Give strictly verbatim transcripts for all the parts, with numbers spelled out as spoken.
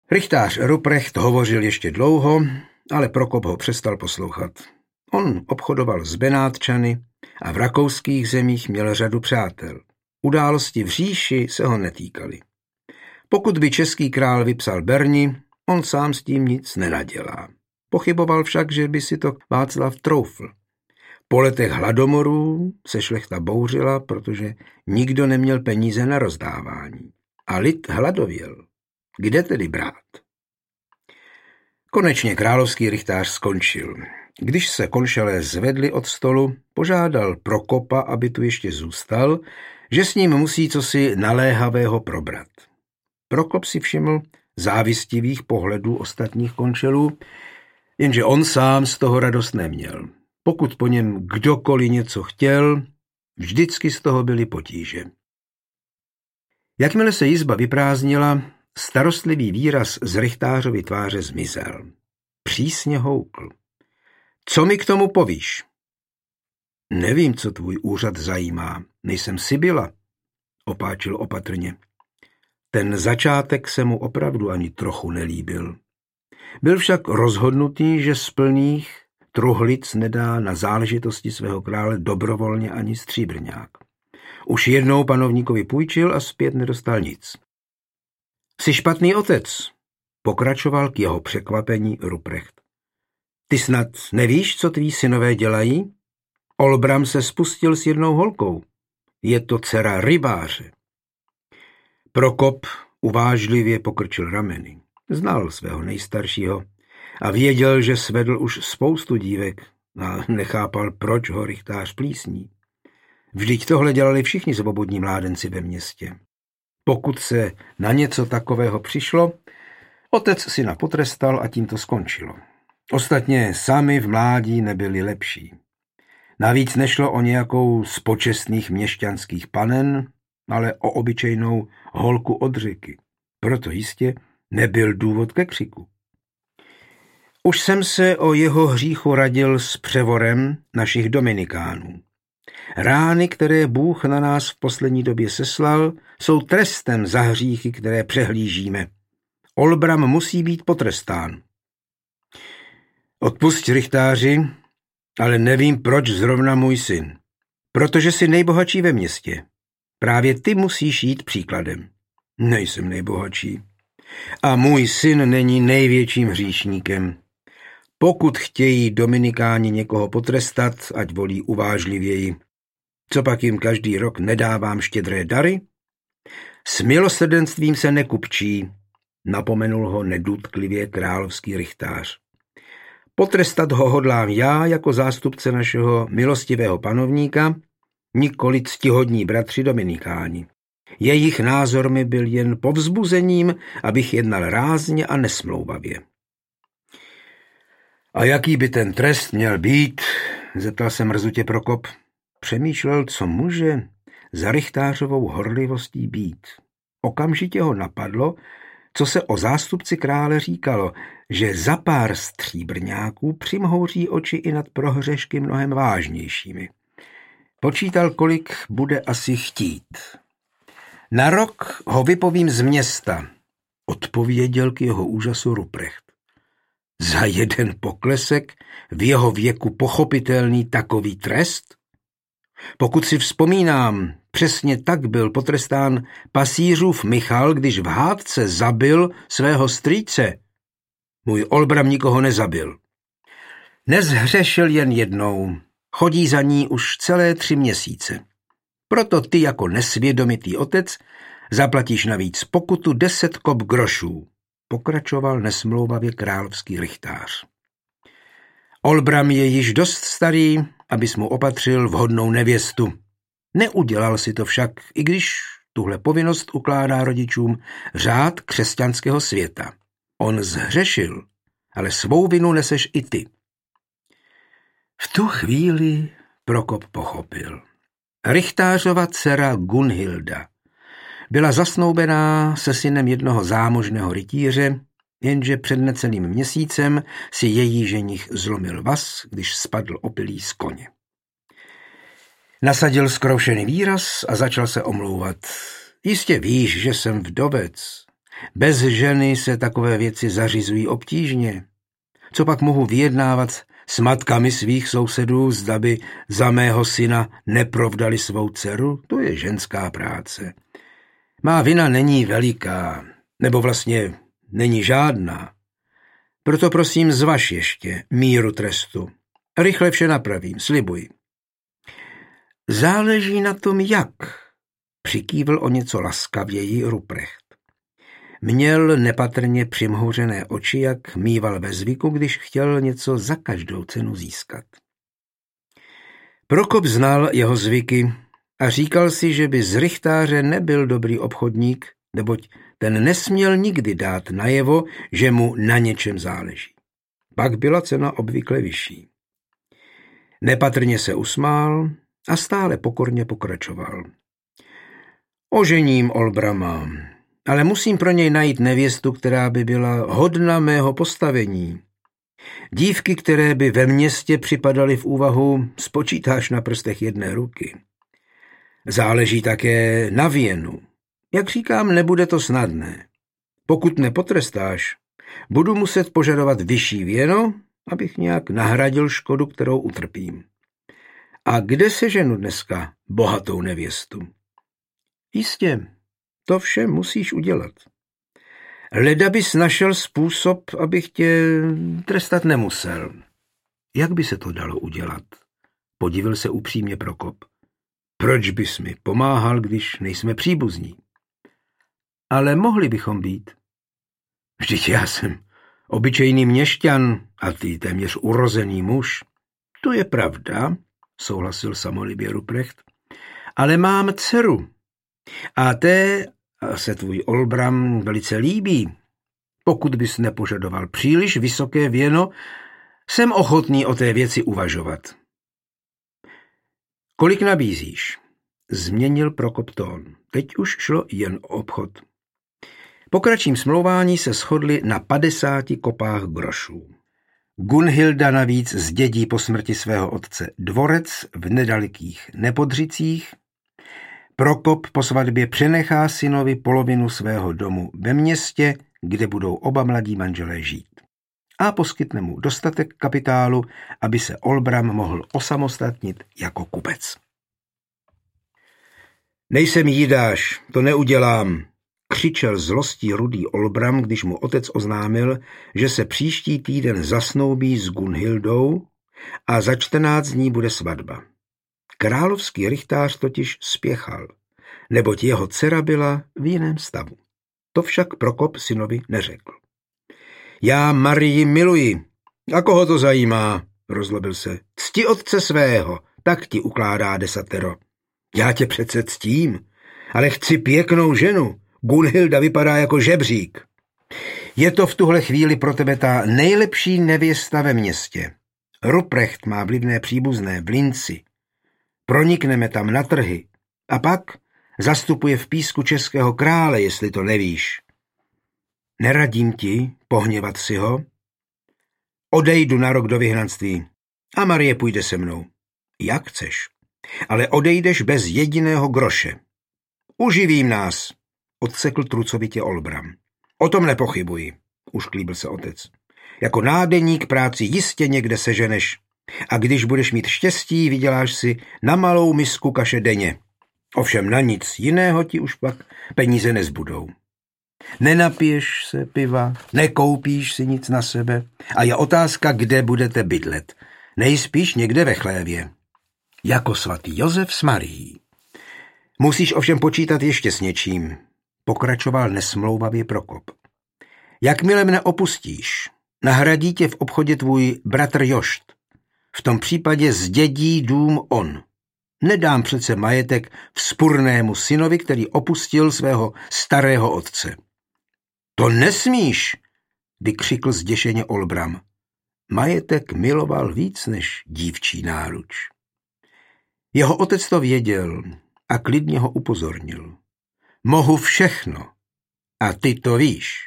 Rychtář Ruprecht hovořil ještě dlouho, ale Prokop ho přestal poslouchat. On obchodoval s Benátčany a v rakouských zemích měl řadu přátel. Události v říši se ho netýkaly. Pokud by český král vypsal Berni, on sám s tím nic nenadělá. Pochyboval však, že by si to Václav troufl. Po letech hladomorů se šlechta bouřila, protože nikdo neměl peníze na rozdávání. A lid hladověl. Kde tedy brát? Konečně královský rychtář skončil. Když se konšelé zvedli od stolu, požádal Prokopa, aby tu ještě zůstal, že s ním musí cosi naléhavého probrat. Prokop si všiml závistivých pohledů ostatních končelů, jenže on sám z toho radost neměl. Pokud po něm kdokoliv něco chtěl, vždycky z toho byly potíže. Jakmile se jizba vyprázdnila, starostlivý výraz z rychtářovy tváře zmizel. Přísně houkl. Co mi k tomu povíš? Nevím, co tvůj úřad zajímá. Nejsem Sibyla, opáčil opatrně. Ten začátek se mu opravdu ani trochu nelíbil. Byl však rozhodnutý, že z plných truhlic nedá na záležitosti svého krále dobrovolně ani stříbrňák. Už jednou panovníkovi půjčil a zpět nedostal nic. Jsi špatný otec, pokračoval k jeho překvapení Ruprecht. Ty snad nevíš, co tví synové dělají? Olbram se spustil s jednou holkou. Je to dcera rybáře. Prokop uvážlivě pokrčil rameny. Znal svého nejstaršího a věděl, že svedl už spoustu dívek a nechápal, proč ho rychtář plísní. Vždyť tohle dělali všichni svobodní mládenci ve městě. Pokud se na něco takového přišlo, otec syna potrestal a tím to skončilo. Ostatně sami v mládí nebyli lepší. Navíc nešlo o nějakou z počestných měšťanských panen, ale o obyčejnou holku od řeky. Proto jistě nebyl důvod ke křiku. Už jsem se o jeho hříchu radil s převorem našich dominikánů. Rány, které Bůh na nás v poslední době seslal, jsou trestem za hříchy, které přehlížíme. Olbram musí být potrestán. Odpusť, rychtáři, ale nevím, proč zrovna můj syn. Protože jsi nejbohatší ve městě. Právě ty musíš jít příkladem. Nejsem nejbohatší. A můj syn není největším hříšníkem. Pokud chtějí dominikáni někoho potrestat, ať volí uvážlivěji. Co pak jim každý rok nedávám štědré dary? S milosrdenstvím se nekupčí, napomenul ho nedůtklivě královský rychtář. Potrestat ho hodlám já jako zástupce našeho milostivého panovníka, nikoli ctihodní bratři dominikáni. Jejich názor mi byl jen povzbuzením, abych jednal rázně a nesmlouvavě. A jaký by ten trest měl být? Zeptal se mrzutě Prokop. Přemýšlel, co může za rychtářovou horlivostí být. Okamžitě ho napadlo, co se o zástupci krále říkalo, že za pár stříbrňáků přimhouří oči i nad prohřešky mnohem vážnějšími. Počítal, kolik bude asi chtít. Na rok ho vypovím z města, odpověděl k jeho úžasu Ruprecht. Za jeden poklesek v jeho věku pochopitelný takový trest? Pokud si vzpomínám, přesně tak byl potrestán pasířův Michal, když v hádce zabil svého strýce. Můj Olbram nikoho nezabil. Nezhřešil jen jednou, chodí za ní už celé tři měsíce. Proto ty jako nesvědomitý otec zaplatíš navíc pokutu deset kop grošů, pokračoval nesmlouvavě královský rychtář. Olbram je již dost starý, abys mu opatřil vhodnou nevěstu. Neudělal si to však, i když tuhle povinnost ukládá rodičům řád křesťanského světa. On zhřešil, ale svou vinu neseš i ty. V tu chvíli Prokop pochopil. Rychtářova dcera Gunhilda byla zasnoubená se synem jednoho zámožného rytíře, jenže před necelým měsícem si její ženich zlomil vaz, když spadl opilý z koně. Nasadil zkroušený výraz a začal se omlouvat. Jistě víš, že jsem vdovec. Bez ženy se takové věci zařizují obtížně. Co pak mohu vyjednávat s matkami svých sousedů, zda by za mého syna neprovdali svou dceru? To je ženská práce. Má vina není veliká, nebo vlastně není žádná. Proto prosím zvaž ještě míru trestu. Rychle vše napravím, slibuji. Záleží na tom, jak, přikývl o něco laskavěji Ruprecht. Měl nepatrně přimhouřené oči, jak mýval ve zvyku, když chtěl něco za každou cenu získat. Prokop znal jeho zvyky a říkal si, že by z rychtáře nebyl dobrý obchodník, neboť ten nesměl nikdy dát najevo, že mu na něčem záleží. Pak byla cena obvykle vyšší. Nepatrně se usmál a stále pokorně pokračoval. Ožením Olbrama, ale musím pro něj najít nevěstu, která by byla hodna mého postavení. Dívky, které by ve městě připadaly v úvahu, spočítáš na prstech jedné ruky. Záleží také na věnu. Jak říkám, nebude to snadné. Pokud nepotrestáš, budu muset požadovat vyšší věno, abych nějak nahradil škodu, kterou utrpím. A kde seženu dneska bohatou nevěstu? Jistě, to vše musíš udělat. Leda bys našel způsob, abych tě trestat nemusel. Jak by se to dalo udělat? Podivil se upřímně Prokop. Proč bys mi pomáhal, když nejsme příbuzní? Ale mohli bychom být. Vždyť já jsem obyčejný měšťan a ty téměř urozený muž. To je pravda, souhlasil samolibě Ruprecht. Ale mám dceru. A té se tvůj Olbram velice líbí. Pokud bys nepožadoval příliš vysoké věno, jsem ochotný o té věci uvažovat. Kolik nabízíš? Změnil Prokop tón. Teď už šlo jen o obchod. Po kratším smlouvání se shodli na padesáti kopách grošů. Gunhilda navíc zdědí po smrti svého otce dvorec v nedalekých Nepodřicích. Prokop po svatbě přenechá synovi polovinu svého domu ve městě, kde budou oba mladí manželé žít. A poskytne mu dostatek kapitálu, aby se Olbram mohl osamostatnit jako kupec. Nejsem jídáš, to neudělám, křičel zlostí rudý Olbram, když mu otec oznámil, že se příští týden zasnoubí s Gunhildou a za čtrnáct dní bude svatba. Královský rychtář totiž spěchal, neboť jeho dcera byla v jiném stavu. To však Prokop synovi neřekl. Já Marii miluji. A koho to zajímá? Rozlobil se. Cti otce svého, tak ti ukládá desatero. Já tě přece ctím, ale chci pěknou ženu. Gunhilda vypadá jako žebřík. Je to v tuhle chvíli pro tebe ta nejlepší nevěsta ve městě. Ruprecht má vlivné příbuzné v Linci. Pronikneme tam na trhy a pak zastupuje v písku českého krále, jestli to nevíš. Neradím ti pohněvat si ho. Odejdu na rok do vyhnanství a Marie půjde se mnou. Jak chceš, ale odejdeš bez jediného groše. Uživím nás, odsekl trucovitě Olbram. O tom nepochybuji, ušklíbil se otec. Jako nádeník práci jistě někde seženeš a když budeš mít štěstí, vyděláš si na malou misku kaše denně. Ovšem na nic jiného ti už pak peníze nezbudou. Nenapiješ se piva, nekoupíš si nic na sebe a je otázka, kde budete bydlet. Nejspíš někde ve chlévě. Jako svatý Josef s Marií. Musíš ovšem počítat ještě s něčím, pokračoval nesmlouvavě Prokop. Jakmile mne opustíš, nahradí tě v obchodě tvůj bratr Jošt. V tom případě zdědí dům on. Nedám přece majetek vzpurnému synovi, který opustil svého starého otce. To nesmíš, vykřikl zděšeně Olbram. Majetek miloval víc než dívčí náruč. Jeho otec to věděl a klidně ho upozornil. Mohu všechno a ty to víš.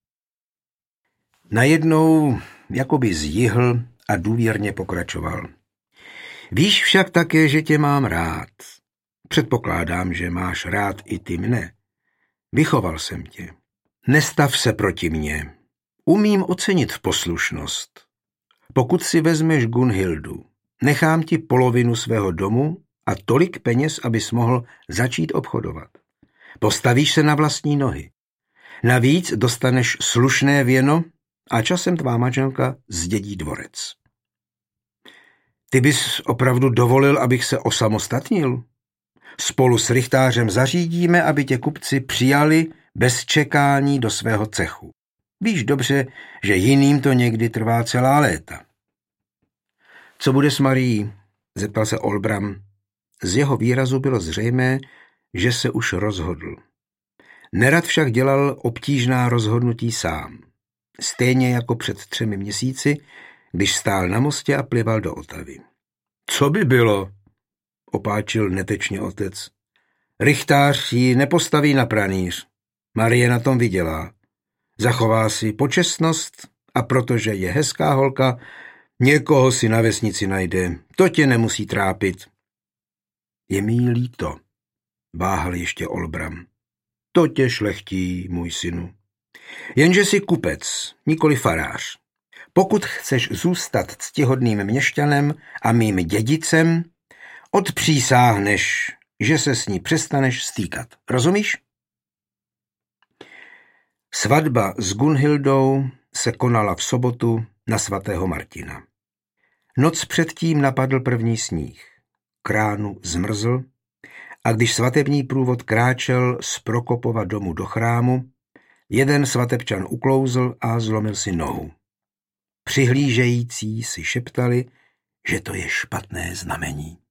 Najednou jakoby zjihl a důvěrně pokračoval. Víš však také, že tě mám rád. Předpokládám, že máš rád i ty mne. Vychoval jsem tě. Nestav se proti mně. Umím ocenit poslušnost. Pokud si vezmeš Gunhildu, nechám ti polovinu svého domu a tolik peněz, abys mohl začít obchodovat. Postavíš se na vlastní nohy. Navíc dostaneš slušné věno a časem tvá manželka zdědí dvorec. Ty bys opravdu dovolil, abych se osamostatnil? Spolu s rychtářem zařídíme, aby tě kupci přijali bez čekání do svého cechu. Víš dobře, že jiným to někdy trvá celá léta. Co bude s Marií? Zeptal se Olbram. Z jeho výrazu bylo zřejmé, že se už rozhodl. Nerad však dělal obtížná rozhodnutí sám. Stejně jako před třemi měsíci, když stál na mostě a plival do Otavy. Co by bylo? Opáčil netečně otec. Rychtář ji nepostaví na pranýř. Marie na tom vydělá. Zachová si počestnost a protože je hezká holka, někoho si na vesnici najde. To tě nemusí trápit. Je mi jí líto, váhal ještě Olbram. To tě šlechtí, můj synu. Jenže jsi kupec, nikoli farář. Pokud chceš zůstat ctihodným měšťanem a mým dědicem, odpřísáhneš, že se s ní přestaneš stýkat. Rozumíš? Svatba s Gunhildou se konala v sobotu na svatého Martina. Noc předtím napadl první sníh. Kránu zmrzl a když svatební průvod kráčel z Prokopova domu do chrámu, jeden svatebčan uklouzl a zlomil si nohu. Přihlížející si šeptali, že to je špatné znamení.